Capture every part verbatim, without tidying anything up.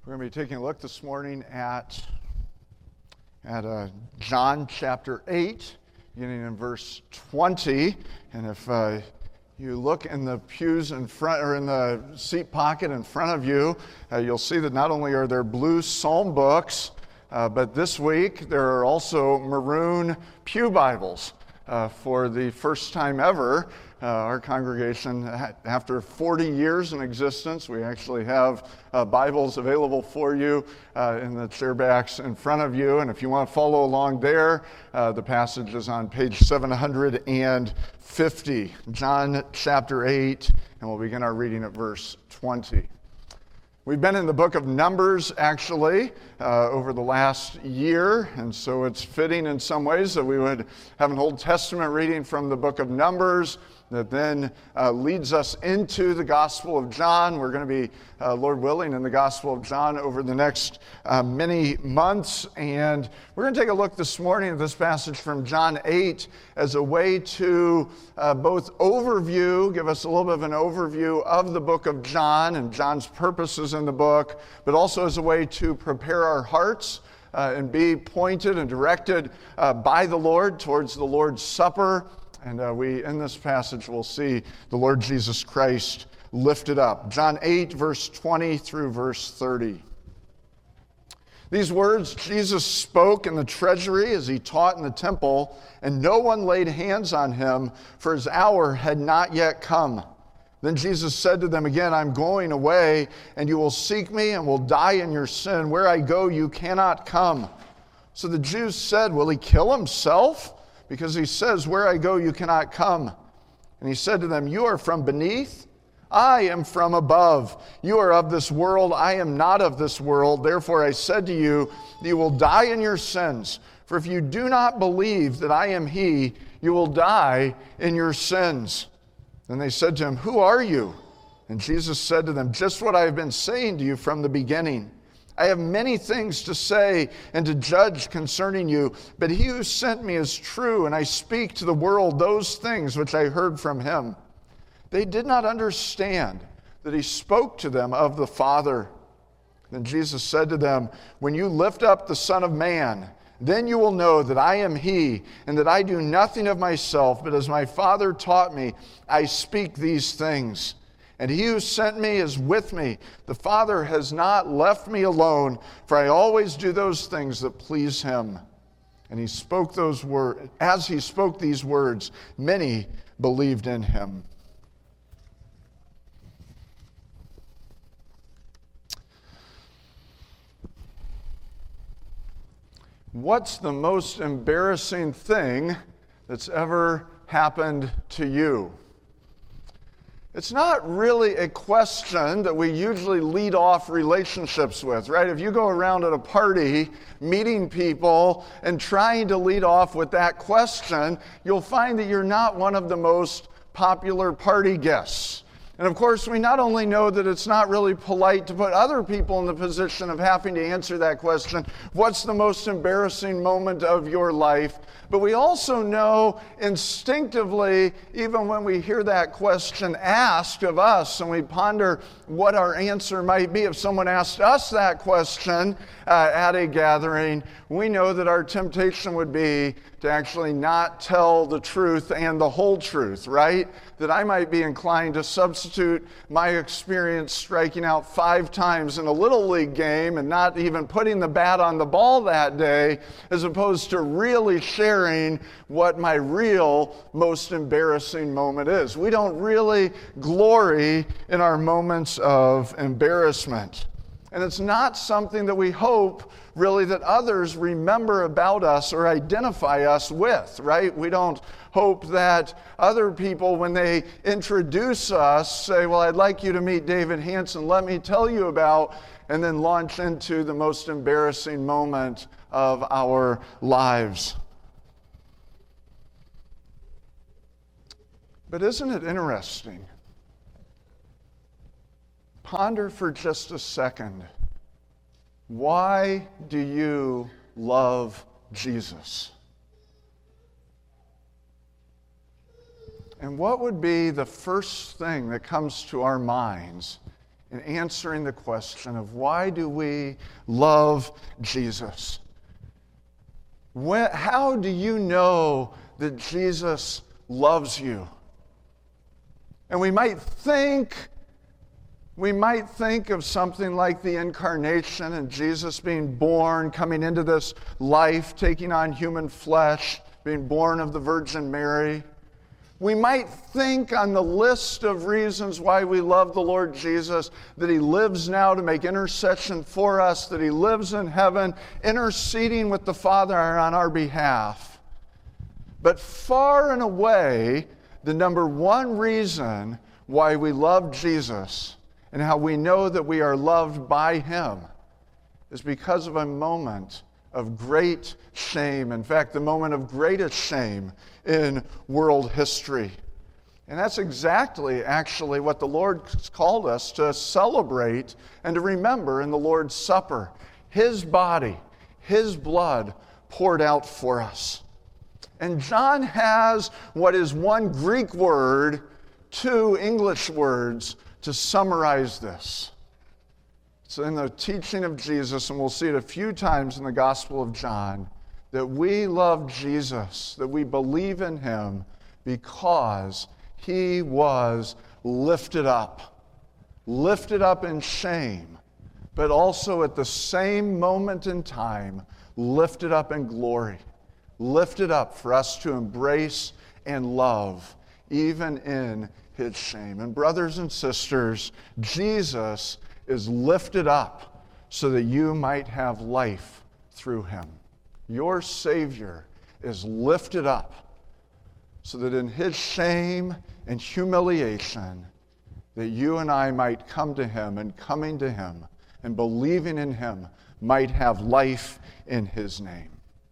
We're going to be taking a look this morning at, at uh, John chapter eight, beginning in verse twenty. And if uh, you look in the pews in front, or in the seat pocket in front of you, uh, you'll see that not only are there blue psalm books, uh, but this week there are also maroon pew Bibles. Uh, for the first time ever, uh, our congregation, after forty years in existence, we actually have uh, Bibles available for you uh, in the chairbacks in front of you. And if you want to follow along there, uh, the passage is on page seven hundred fifty, John chapter eight, and we'll begin our reading at verse twenty. We've been in the book of Numbers, actually, uh, over the last year, and so it's fitting in some ways that we would have an Old Testament reading from the book of Numbers that then uh, leads us into the Gospel of John. We're going to be, uh, Lord willing, in the Gospel of John over the next uh, many months, and we're going to take a look this morning at this passage from John eight as a way to uh, both overview, give us a little bit of an overview of the book of John and John's purposes in the book, but also as a way to prepare our hearts uh, and be pointed and directed uh, by the Lord towards the Lord's Supper. And uh, we, in this passage, will see the Lord Jesus Christ lifted up. John eight, verse twenty through verse thirty. These words Jesus spoke in the treasury as he taught in the temple, and no one laid hands on him, for his hour had not yet come. Then Jesus said to them again, I'm going away, and you will seek me and will die in your sin. Where I go, you cannot come. So the Jews said, will he kill himself? Because he says, where I go, you cannot come. And he said to them, you are from beneath, I am from above. You are of this world, I am not of this world. Therefore I said to you, you will die in your sins. For if you do not believe that I am he, you will die in your sins. Then they said to him, who are you? And Jesus said to them, just what I have been saying to you from the beginning. I have many things to say and to judge concerning you, but he who sent me is true, and I speak to the world those things which I heard from him. They did not understand that he spoke to them of the Father. Then Jesus said to them, when you lift up the Son of Man, then you will know that I am he, and that I do nothing of myself, but as my Father taught me, I speak these things. And he who sent me is with me. The Father has not left me alone, for I always do those things that please him. And he spoke those words. As he spoke these words, many believed in him. What's the most embarrassing thing that's ever happened to you? It's not really a question that we usually lead off relationships with, right? If you go around at a party, meeting people, and trying to lead off with that question, you'll find that you're not one of the most popular party guests. And of course, we not only know that it's not really polite to put other people in the position of having to answer that question, what's the most embarrassing moment of your life? But we also know instinctively, even when we hear that question asked of us and we ponder what our answer might be, if someone asked us that question uh, at a gathering, we know that our temptation would be to actually not tell the truth and the whole truth, right? That I might be inclined to substitute my experience striking out five times in a Little League game and not even putting the bat on the ball that day, as opposed to really sharing what my real most embarrassing moment is. We don't really glory in our moments of embarrassment. And it's not something that we hope really that others remember about us or identify us with, right? We don't hope that other people, when they introduce us, say, well, I'd like you to meet David Hanson, let me tell you about, and then launch into the most embarrassing moment of our lives. But isn't it interesting? Ponder for just a second. Why do you love Jesus? And what would be the first thing that comes to our minds in answering the question of why do we love Jesus? When, how do you know that Jesus loves you? And we might think, we might think of something like the incarnation and Jesus being born, coming into this life, taking on human flesh, being born of the Virgin Mary. We might think on the list of reasons why we love the Lord Jesus, that He lives now to make intercession for us, that He lives in heaven, interceding with the Father on our behalf. But far and away, the number one reason why we love Jesus and how we know that we are loved by Him is because of a moment of great shame. In fact, the moment of greatest shame in world history. And that's exactly actually what the Lord called us to celebrate and to remember in the Lord's Supper. His body, His blood poured out for us. And John has what is one Greek word, two English words to summarize this. It's in the teaching of Jesus, and we'll see it a few times in the Gospel of John, that we love Jesus, that we believe in Him because He was lifted up, lifted up in shame, but also at the same moment in time, lifted up in glory, lifted up for us to embrace and love, even in His shame. And brothers and sisters, Jesus is lifted up so that you might have life through Him. Your Savior is lifted up so that in His shame and humiliation that you and I might come to Him, and coming to Him and believing in Him might have life in His name.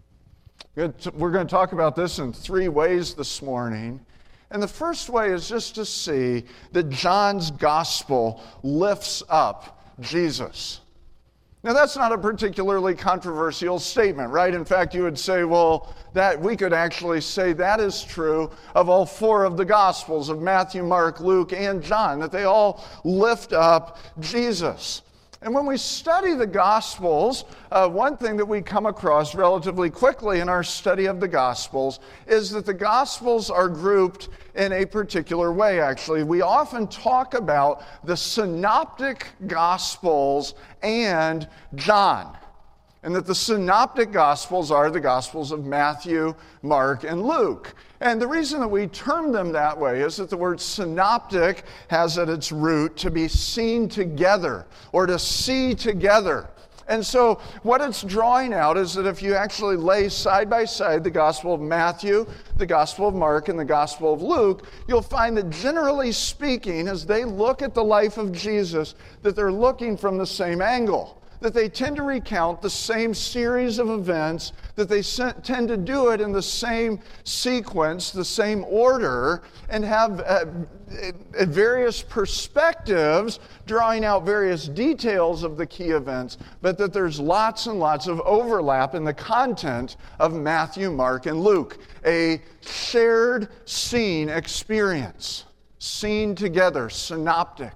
We're going to talk about this in three ways this morning. And the first way is just to see that John's gospel lifts up Jesus. Now, that's not a particularly controversial statement, right? In fact, you would say, well, that we could actually say that is true of all four of the Gospels, of Matthew, Mark, Luke, and John, that they all lift up Jesus. And when we study the Gospels, uh, one thing that we come across relatively quickly in our study of the Gospels is that the Gospels are grouped in a particular way, actually. We often talk about the Synoptic Gospels and John, and that the Synoptic Gospels are the Gospels of Matthew, Mark, and Luke. And the reason that we term them that way is that the word synoptic has at its root to be seen together or to see together. And so what it's drawing out is that if you actually lay side by side the Gospel of Matthew, the Gospel of Mark, and the Gospel of Luke, you'll find that generally speaking, as they look at the life of Jesus, that they're looking from the same angle. That they tend to recount the same series of events, that they tend to do it in the same sequence, the same order, and have uh, various perspectives drawing out various details of the key events, but that there's lots and lots of overlap in the content of Matthew, Mark, and Luke. A shared scene experience, seen together, synoptic.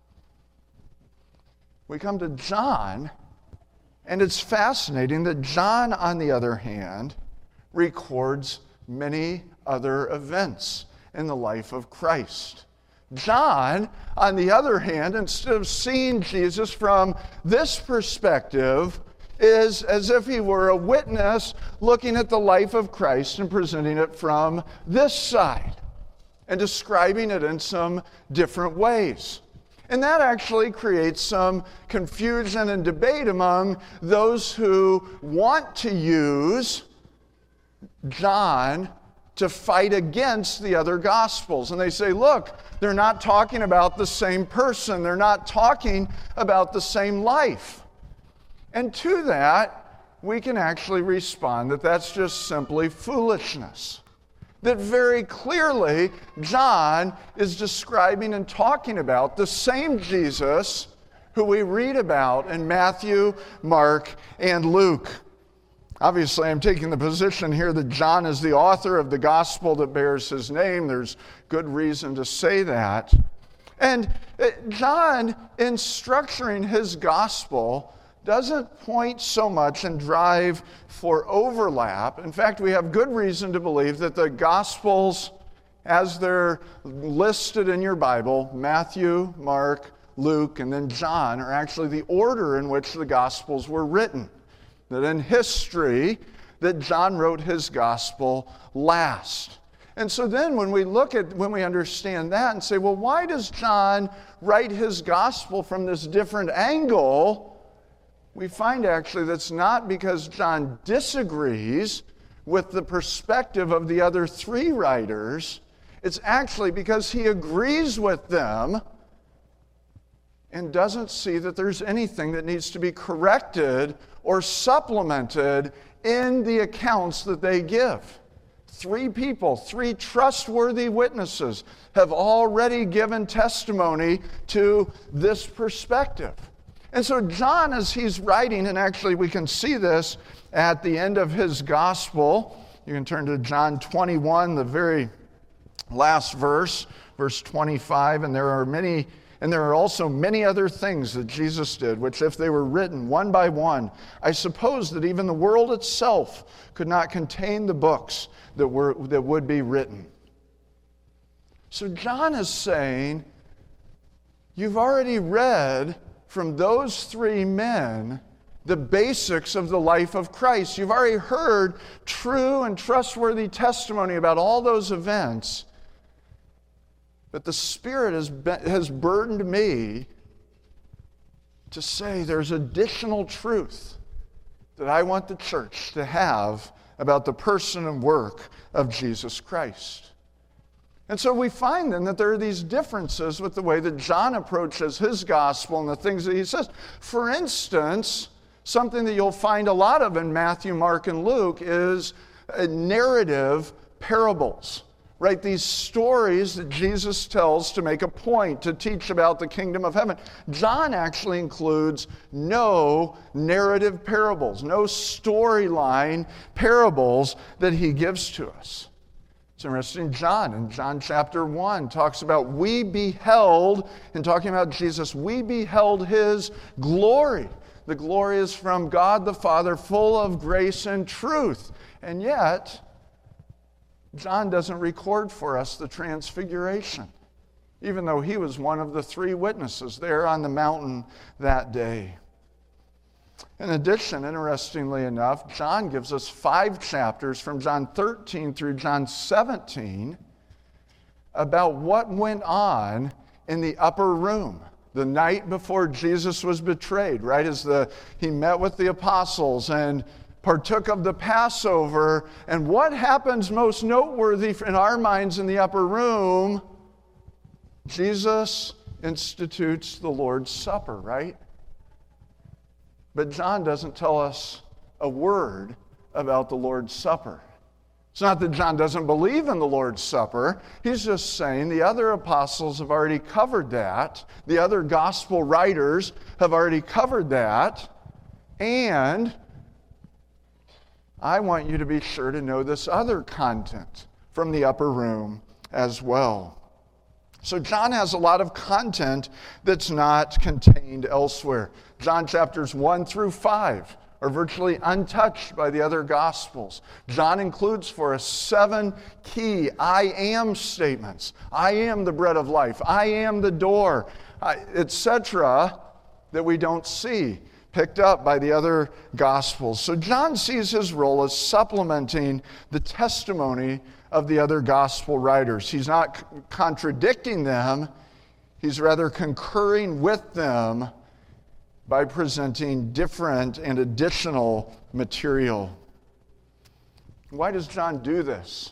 We come to John, and it's fascinating that John, on the other hand, records many other events in the life of Christ. John, on the other hand, instead of seeing Jesus from this perspective, is as if he were a witness looking at the life of Christ and presenting it from this side and describing it in some different ways. And that actually creates some confusion and debate among those who want to use John to fight against the other Gospels. And they say, look, they're not talking about the same person. They're not talking about the same life. And to that, we can actually respond that that's just simply foolishness. That very clearly, John is describing and talking about the same Jesus who we read about in Matthew, Mark, and Luke. Obviously, I'm taking the position here that John is the author of the gospel that bears his name. There's good reason to say that. And John, in structuring his gospel, doesn't point so much and drive for overlap. In fact, we have good reason to believe that the Gospels, as they're listed in your Bible, Matthew, Mark, Luke, and then John, are actually the order in which the Gospels were written. That in history, that John wrote his Gospel last. And so then when we look at, when we understand that and say, well, why does John write his Gospel from this different angle? We find actually that's not because John disagrees with the perspective of the other three writers. It's actually because he agrees with them and doesn't see that there's anything that needs to be corrected or supplemented in the accounts that they give. Three people, three trustworthy witnesses have already given testimony to this perspective. And so John, as he's writing, and actually we can see this at the end of his gospel. You can turn to John twenty-one, the very last verse, verse twenty-five, and there are many, and there are also many other things that Jesus did, which if they were written one by one, I suppose that even the world itself could not contain the books that were that would be written. So John is saying, you've already read from those three men the basics of the life of Christ. You've already heard true and trustworthy testimony about all those events. But the Spirit has, been, has burdened me to say there's additional truth that I want the church to have about the person and work of Jesus Christ. And so we find then that there are these differences with the way that John approaches his gospel and the things that he says. For instance, something that you'll find a lot of in Matthew, Mark, and Luke is narrative parables, right? These stories that Jesus tells to make a point, to teach about the kingdom of heaven. John actually includes no narrative parables, no storyline parables that he gives to us. It's interesting, John, in John chapter one, talks about we beheld, in talking about Jesus, we beheld his glory. The glory is from God the Father, full of grace and truth. And yet, John doesn't record for us the transfiguration, even though he was one of the three witnesses there on the mountain that day. In addition, interestingly enough, John gives us five chapters from John thirteen through John seventeen about what went on in the upper room the night before Jesus was betrayed, right? As the he met with the apostles and partook of the Passover. And what happens most noteworthy in our minds in the upper room? Jesus institutes the Lord's Supper, right? But John doesn't tell us a word about the Lord's Supper. It's not that John doesn't believe in the Lord's Supper. He's just saying the other apostles have already covered that. The other gospel writers have already covered that. And I want you to be sure to know this other content from the upper room as well. So John has a lot of content that's not contained elsewhere. John chapters one through five are virtually untouched by the other Gospels. John includes for us seven key I am statements. I am the bread of life. I am the door, et cetera, that we don't see picked up by the other Gospels. So John sees his role as supplementing the testimony of the other Gospel writers. He's not c- contradicting them. He's rather concurring with them by presenting different and additional material. Why does John do this?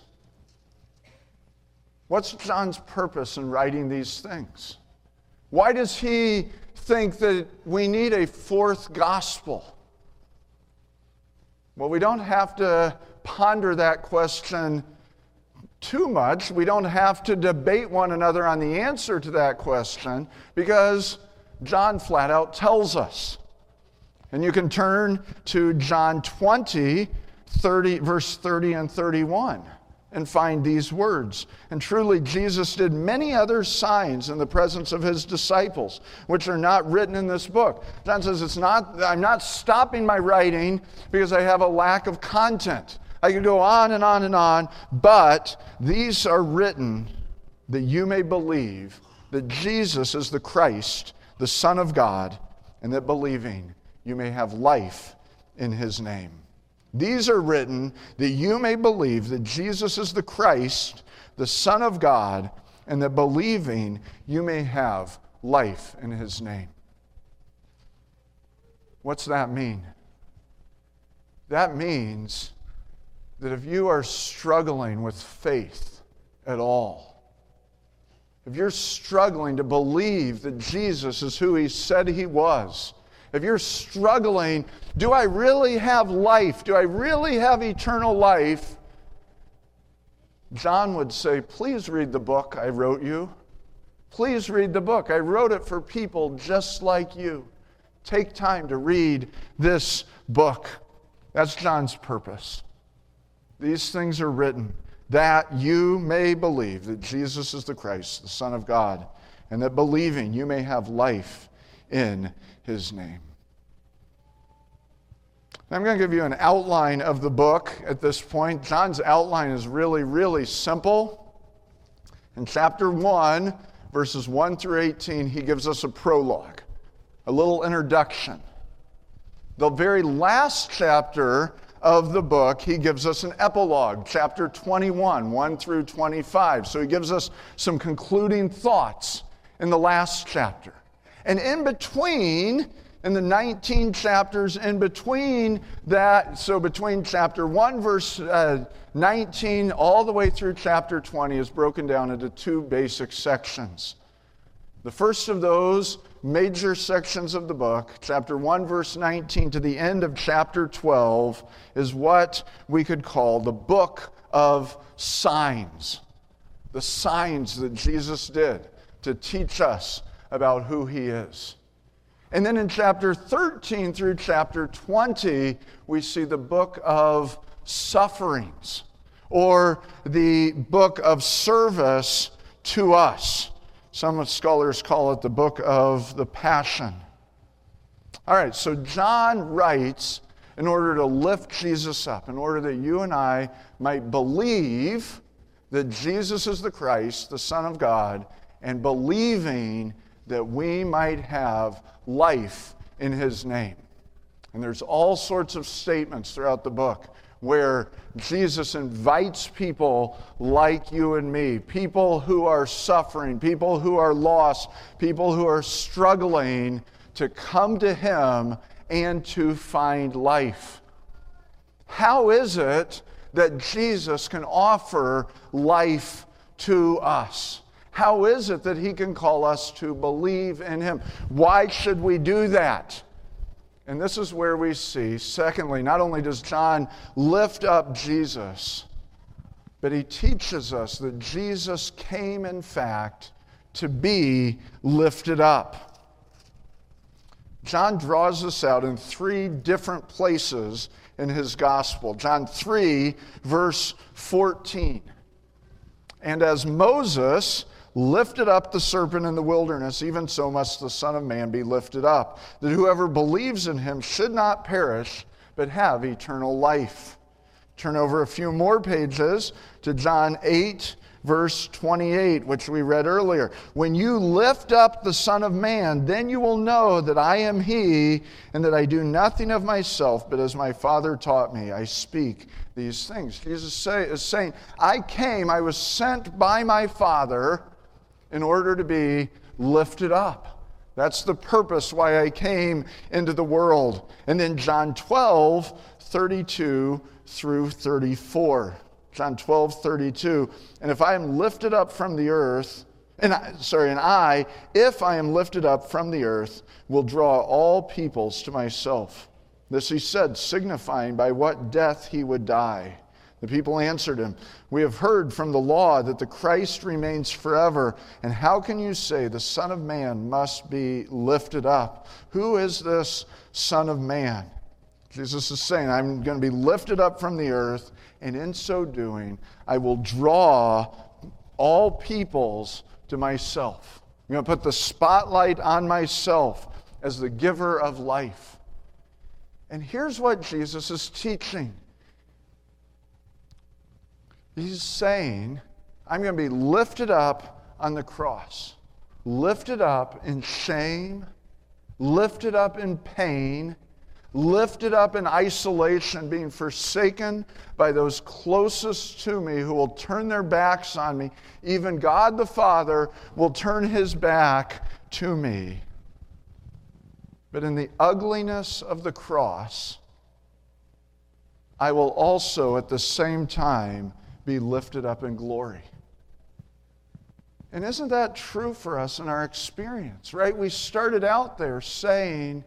What's John's purpose in writing these things? Why does he think that we need a fourth gospel? Well, we don't have to ponder that question too much. We don't have to debate one another on the answer to that question because John flat out tells us. And you can turn to John twenty, thirty, verse thirty and thirty-one. and find these words. And truly, Jesus did many other signs in the presence of his disciples, which are not written in this book. John says, it's not, I'm not stopping my writing because I have a lack of content. I could go on and on and on, but these are written that you may believe that Jesus is the Christ, the Son of God, and that believing you may have life in his name. These are written that you may believe that Jesus is the Christ, the Son of God, and that believing you may have life in his name. What's that mean? That means that if you are struggling with faith at all, if you're struggling to believe that Jesus is who he said he was, if you're struggling, do I really have life? Do I really have eternal life? John would say, please read the book I wrote you. Please read the book. I wrote it for people just like you. Take time to read this book. That's John's purpose. These things are written that you may believe that Jesus is the Christ, the Son of God, and that believing you may have life in his name. I'm going to give you an outline of the book at this point. John's outline is really, really simple. In chapter one, verses one through eighteen, he gives us a prologue, a little introduction. The very last chapter of the book, he gives us an epilogue, chapter twenty-one, one through twenty-five. So he gives us some concluding thoughts in the last chapter. And in between, in the nineteen chapters in between that, so between chapter one, verse uh, nineteen, all the way through chapter twenty is broken down into two basic sections. The first of those major sections of the book, chapter one, verse nineteen to the end of chapter twelve, is what we could call the book of signs. The signs that Jesus did to teach us about who he is. And then in chapter thirteen through chapter twenty, we see the book of sufferings, or the book of service to us. Some scholars call it the book of the Passion. All right, so John writes in order to lift Jesus up, in order that you and I might believe that Jesus is the Christ, the Son of God, and believing that we might have life in his name. And there's all sorts of statements throughout the book where Jesus invites people like you and me, people who are suffering, people who are lost, people who are struggling, to come to him and to find life. How is it that Jesus can offer life to us? How is it that he can call us to believe in him? Why should we do that? And this is where we see, secondly, not only does John lift up Jesus, but he teaches us that Jesus came, in fact, to be lifted up. John draws this out in three different places in his gospel. John three, verse fourteen. And as Moses lifted up the serpent in the wilderness, even so must the Son of Man be lifted up, that whoever believes in him should not perish, but have eternal life. Turn over a few more pages to John eight, verse twenty-eight, which we read earlier. When you lift up the Son of Man, then you will know that I am he, and that I do nothing of myself, but as my Father taught me, I speak these things. Jesus say, is saying, I came, I was sent by my Father in order to be lifted up. That's the purpose why I came into the world. And then John twelve, thirty-two through thirty-four. John twelve, thirty-two. And if I am lifted up from the earth, and I, sorry, and I, if I am lifted up from the earth, will draw all peoples to myself. This he said, signifying by what death he would die. The people answered him, we have heard from the law that the Christ remains forever, and how can you say the Son of Man must be lifted up? Who is this Son of Man? Jesus is saying, I'm going to be lifted up from the earth, and in so doing, I will draw all peoples to myself. I'm going to put the spotlight on myself as the giver of life. And here's what Jesus is teaching. He's saying, I'm going to be lifted up on the cross, lifted up in shame, lifted up in pain, lifted up in isolation, being forsaken by those closest to me who will turn their backs on me. Even God the Father will turn his back to me. But in the ugliness of the cross, I will also at the same time be lifted up in glory. And isn't that true for us in our experience, right? We started out there saying,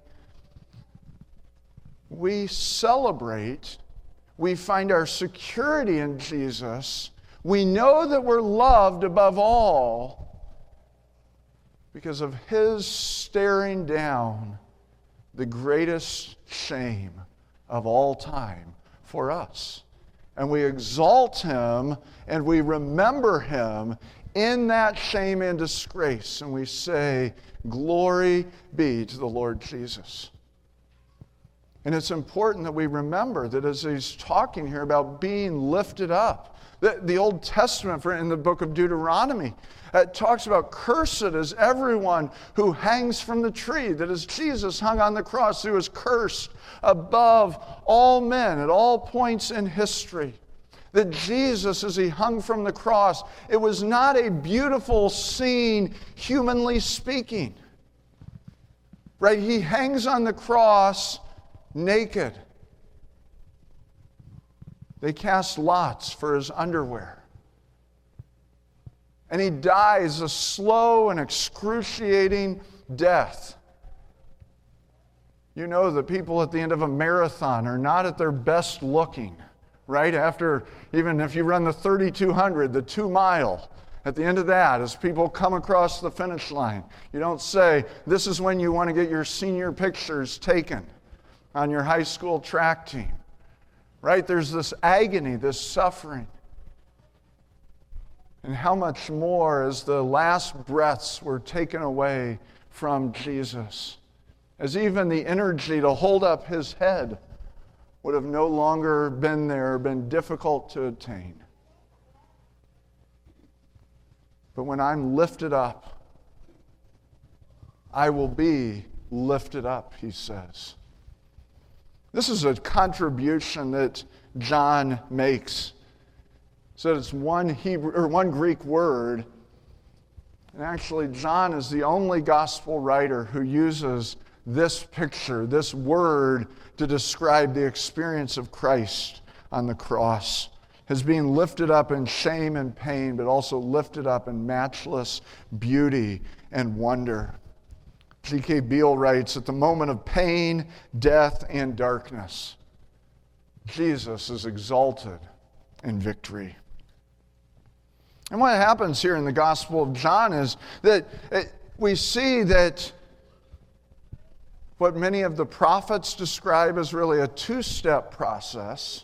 we celebrate, we find our security in Jesus, we know that we're loved above all because of his staring down the greatest shame of all time for us. And we exalt him and we remember him in that shame and disgrace, and we say, glory be to the Lord Jesus. And it's important that we remember that as he's talking here about being lifted up, the, the Old Testament, for in the book of Deuteronomy, it talks about cursed is everyone who hangs from the tree. That as Jesus hung on the cross, he was cursed above all men at all points in history. That Jesus, as he hung from the cross, it was not a beautiful scene, humanly speaking. Right? He hangs on the cross naked. They cast lots for his underwear. And he dies a slow and excruciating death. You know that people at the end of a marathon are not at their best looking, right? After, even if you run the thirty-two hundred, the two mile, at the end of that, as people come across the finish line, you don't say, this is when you want to get your senior pictures taken on your high school track team, right? There's this agony, this suffering. And how much more as the last breaths were taken away from Jesus, as even the energy to hold up his head would have no longer been there, been difficult to attain. But when I'm lifted up, I will be lifted up, he says. This is a contribution that John makes. So it's one Hebrew or one Greek word. And actually, John is the only gospel writer who uses this picture, this word, to describe the experience of Christ on the cross as being lifted up in shame and pain, but also lifted up in matchless beauty and wonder. G K Beale writes, at the moment of pain, death, and darkness, Jesus is exalted in victory. And what happens here in the Gospel of John is that we see that what many of the prophets describe as really a two-step process,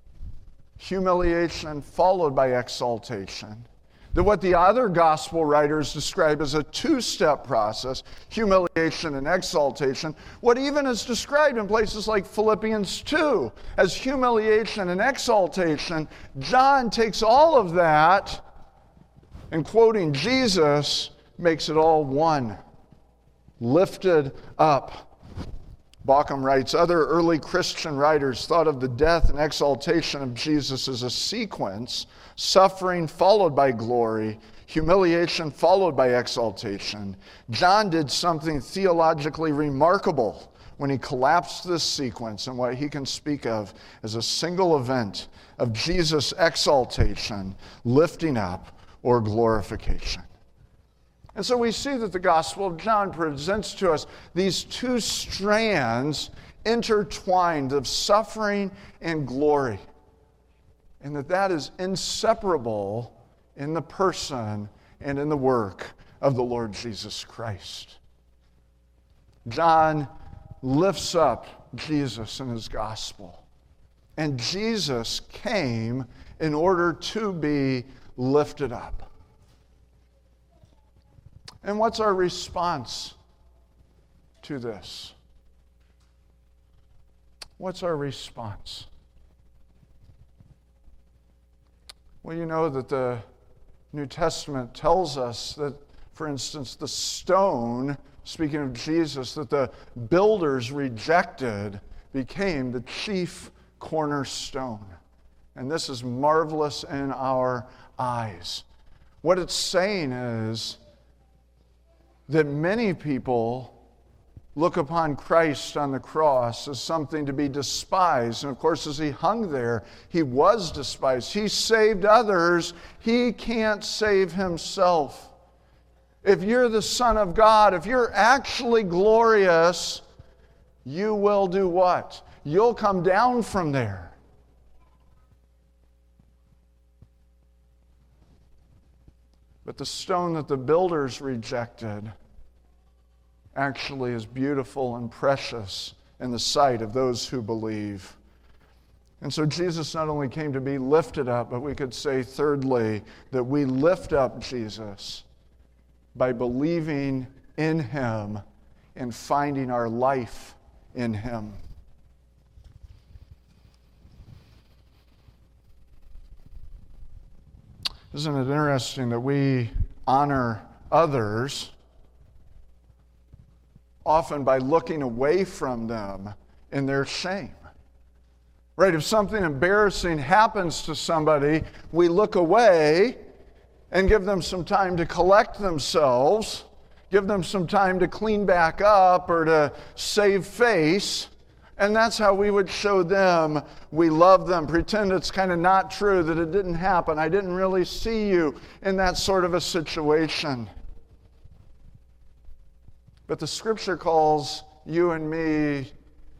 humiliation followed by exaltation, that what the other gospel writers describe as a two-step process, humiliation and exaltation, what even is described in places like Philippians two as humiliation and exaltation, John takes all of that and, quoting Jesus, makes it all one, lifted up. Bauckham writes, other early Christian writers thought of the death and exaltation of Jesus as a sequence, suffering followed by glory, humiliation followed by exaltation. John did something theologically remarkable when he collapsed this sequence and what he can speak of as a single event of Jesus' exaltation, lifting up, or glorification. And so we see that the Gospel of John presents to us these two strands intertwined of suffering and glory, and that that is inseparable in the person and in the work of the Lord Jesus Christ. John lifts up Jesus and his gospel. And Jesus came in order to be lifted up. And what's our response to this? What's our response? Well, you know that the New Testament tells us that, for instance, the stone, speaking of Jesus, that the builders rejected became the chief cornerstone. And this is marvelous in our eyes. What it's saying is that many people look upon Christ on the cross as something to be despised. And of course, as he hung there, he was despised. He saved others. He can't save himself. If you're the Son of God, if you're actually glorious, you will do what? You'll come down from there. But the stone that the builders rejected actually is beautiful and precious in the sight of those who believe. And so Jesus not only came to be lifted up, but we could say, thirdly, that we lift up Jesus by believing in him and finding our life in him. Isn't it interesting that we honor others often by looking away from them in their shame? Right? If something embarrassing happens to somebody, we look away and give them some time to collect themselves, give them some time to clean back up or to save face. And that's how we would show them we love them. Pretend it's kind of not true, that it didn't happen. I didn't really see you in that sort of a situation. But the Scripture calls you and me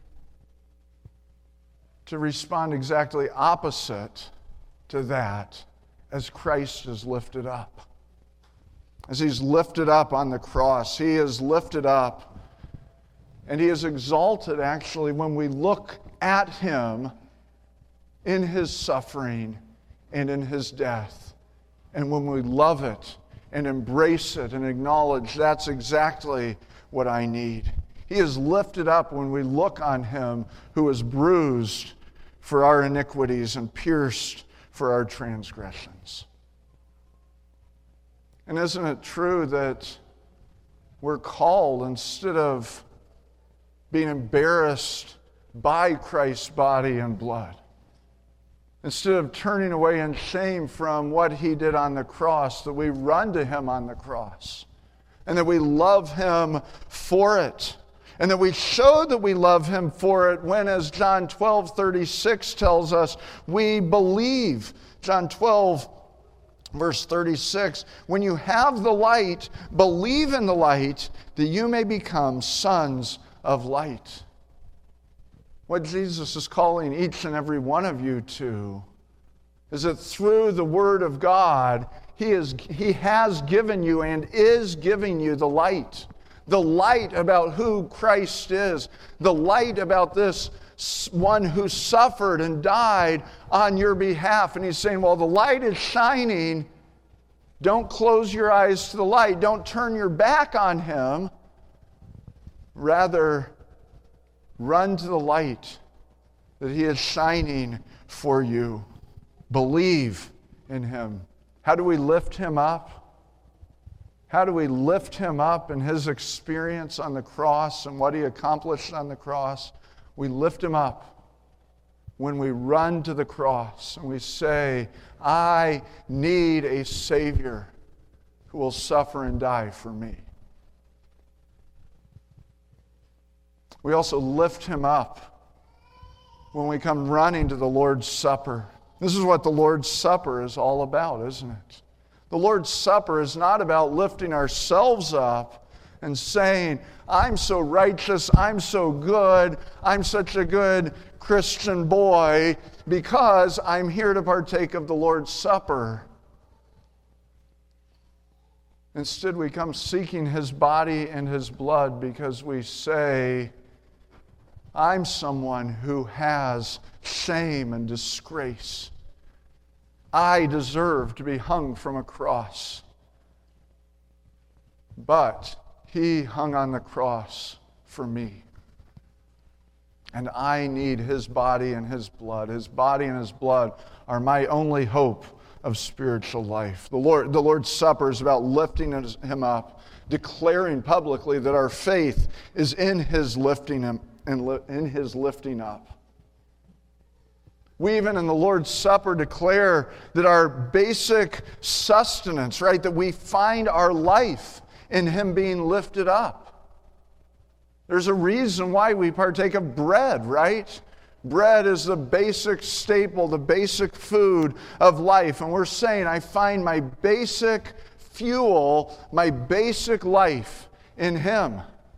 to respond exactly opposite to that as Christ is lifted up. As he's lifted up on the cross, he is lifted up. And he is exalted, actually, when we look at him in his suffering and in his death. And when we love it and embrace it and acknowledge that's exactly what I need. He is lifted up when we look on him who is bruised for our iniquities and pierced for our transgressions. And isn't it true that we're called, instead of being embarrassed by Christ's body and blood, instead of turning away in shame from what he did on the cross, that we run to him on the cross, and that we love him for it, and that we show that we love him for it when, as John twelve thirty-six tells us, we believe. John twelve, verse thirty-six, when you have the light, believe in the light, that you may become sons of light. What Jesus is calling each and every one of you to is that through the Word of God, He is, He has given you and is giving you the light. The light about who Christ is. The light about this one who suffered and died on your behalf. And He's saying, well, the light is shining. Don't close your eyes to the light. Don't turn your back on Him. Rather, run to the light that He is shining for you. Believe in Him. How do we lift Him up? How do we lift Him up in His experience on the cross and what He accomplished on the cross? We lift Him up when we run to the cross and we say, I need a Savior who will suffer and die for me. We also lift Him up when we come running to the Lord's Supper. This is what the Lord's Supper is all about, isn't it? The Lord's Supper is not about lifting ourselves up and saying, I'm so righteous, I'm so good, I'm such a good Christian boy because I'm here to partake of the Lord's Supper. Instead, we come seeking His body and His blood because we say, I'm someone who has shame and disgrace. I deserve to be hung from a cross. But he hung on the cross for me. And I need his body and his blood. His body and his blood are my only hope of spiritual life. The Lord, the Lord's Supper is about lifting him up, declaring publicly that our faith is in his lifting him and in his lifting up. We even in the Lord's Supper declare that our basic sustenance, right, that we find our life in him being lifted up. There's a reason why we partake of bread, right? Bread is the basic staple, the basic food of life. And we're saying, I find my basic fuel, my basic life in him.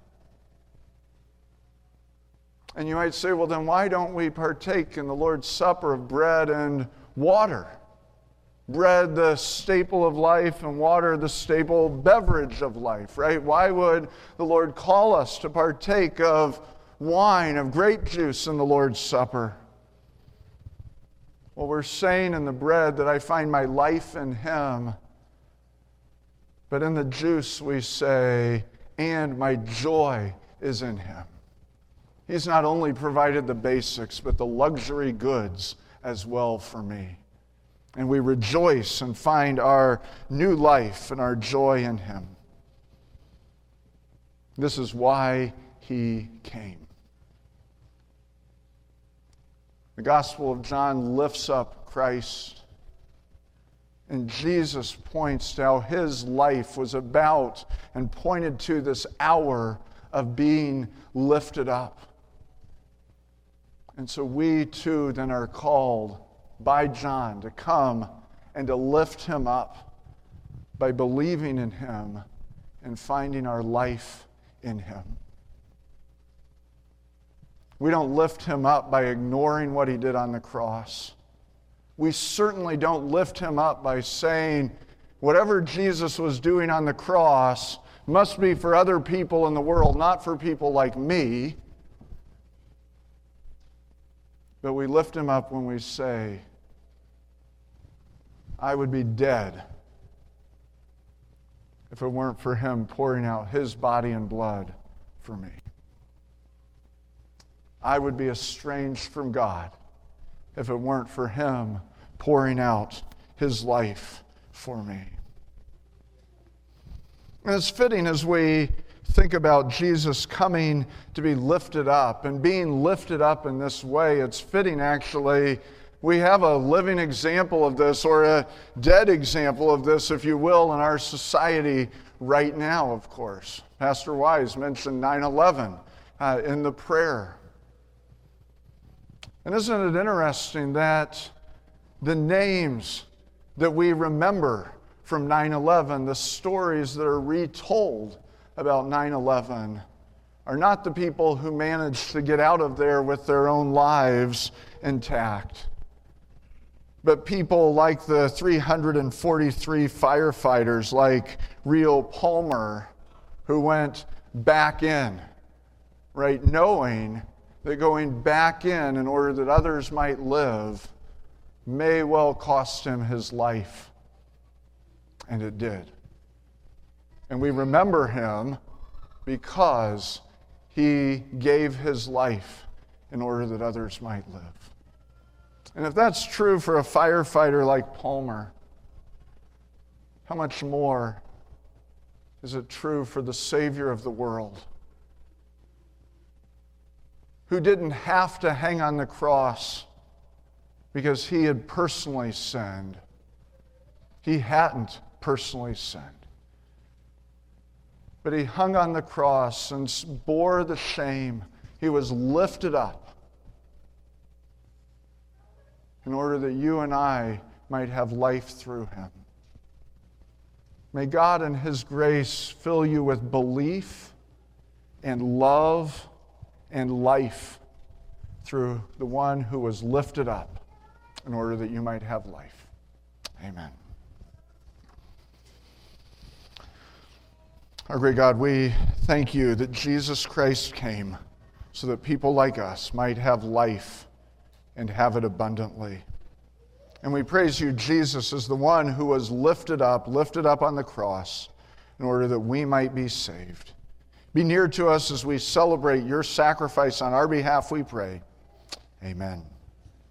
And you might say, well, then why don't we partake in the Lord's Supper of bread and water? Bread, the staple of life, and water, the staple beverage of life, right? Why would the Lord call us to partake of wine, of grape juice in the Lord's Supper? Well, we're saying in the bread that I find my life in him. But in the juice we say, and my joy is in him. He's not only provided the basics, but the luxury goods as well for me. And we rejoice and find our new life and our joy in him. This is why he came. The Gospel of John lifts up Christ. And Jesus points to how his life was about and pointed to this hour of being lifted up. And so we too then are called by John to come and to lift him up by believing in him and finding our life in him. We don't lift him up by ignoring what he did on the cross. We certainly don't lift him up by saying whatever Jesus was doing on the cross must be for other people in the world, not for people like me. But we lift him up when we say, I would be dead if it weren't for him pouring out his body and blood for me. I would be estranged from God if it weren't for him pouring out his life for me. And it's fitting as we think about Jesus coming to be lifted up and being lifted up in this way. It's fitting, actually. We have a living example of this, or a dead example of this, if you will, in our society right now, of course. Pastor Wise mentioned nine eleven uh, in the prayer. And isn't it interesting that the names that we remember from nine eleven, the stories that are retold about nine eleven, are not the people who managed to get out of there with their own lives intact, but people like the three hundred forty-three firefighters, like Rio Palmer, who went back in, right, knowing that going back in in order that others might live may well cost him his life. And it did. And we remember him because he gave his life in order that others might live. And if that's true for a firefighter like Palmer, how much more is it true for the Savior of the world, who didn't have to hang on the cross because he had personally sinned. He hadn't personally sinned. But he hung on the cross and bore the shame. He was lifted up in order that you and I might have life through him. May God in his grace fill you with belief and love and life through the one who was lifted up in order that you might have life. Amen. Our great God, we thank you that Jesus Christ came so that people like us might have life and have it abundantly. And we praise you, Jesus, as the one who was lifted up, lifted up on the cross in order that we might be saved. Be near to us as we celebrate your sacrifice on our behalf, we pray. Amen.